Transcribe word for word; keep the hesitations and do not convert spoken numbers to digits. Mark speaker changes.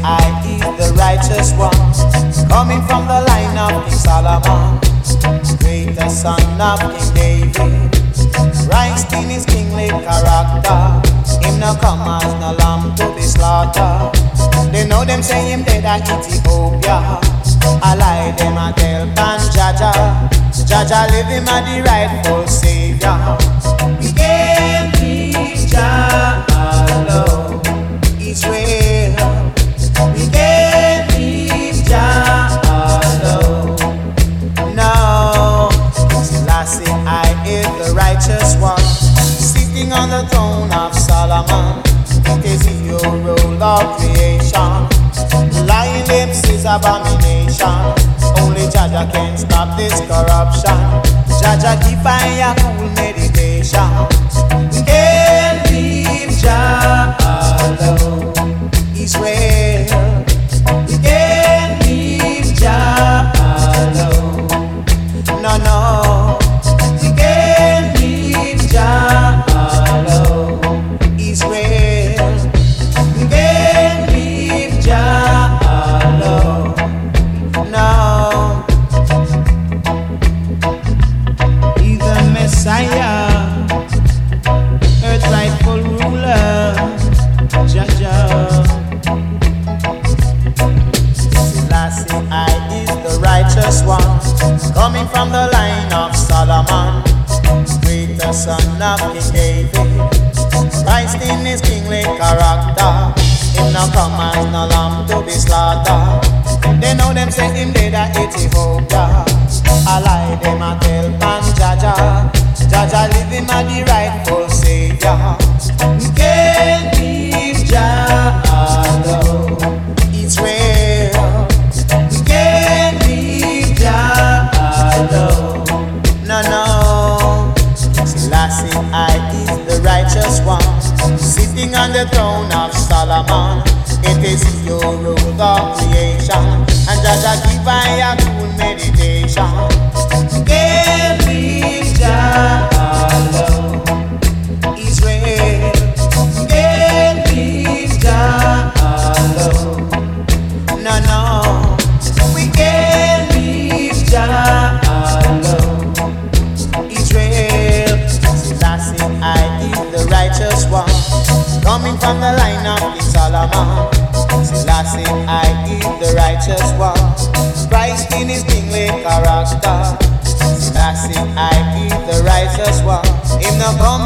Speaker 1: I is the righteous one, coming from the line of King Solomon, greater son of King David. Christ in his kingly character, him no come as no lamb to be slaughtered. They know them say him dead at Ethiopia, I lie them a tell Pan Jaja, Jaja live him a the rightful savior. We can't leave Jah alone, Israel. We can't leave Jah alone. No, Selassie I is the righteous one, sitting on the throne of Solomon. It is your rule of creation. Lying lips is abomination. Only Jaja can stop this corruption. Jaja give fire cool meditation. We can't leave Jah alone, Israel. We can't leave Jah alone. No, no. We can't leave Jah alone, Israel. We can't leave Jah alone. No. He's the Messiah, earth's rightful ruler, Jaja. Selassie I is the righteous one, coming from the line of Solomon, greater son of King David. Christ in his kingly character, him no come as no lamb to be slaughtered. They know them say him dead at Ethiopia, I lie them a tell Pan Jaja, Jaja live him a the rightful savior. We can't leave Jah alone, Israel. We can't leave Jah alone. No, no. Selassie I is the righteous one, sitting on the throne of Solomon. It is your rule of creation, and Jaja give fire cool meditation. We can't leave Jah alone, Israel. We can't leave Jah alone. No, no. We can't leave Jah alone, Israel. Selassie I is the righteous one, coming from the line of King Solomon. Selassie I is the righteous one, Christ in his kingly character. Selassie I is the righteous one, him no come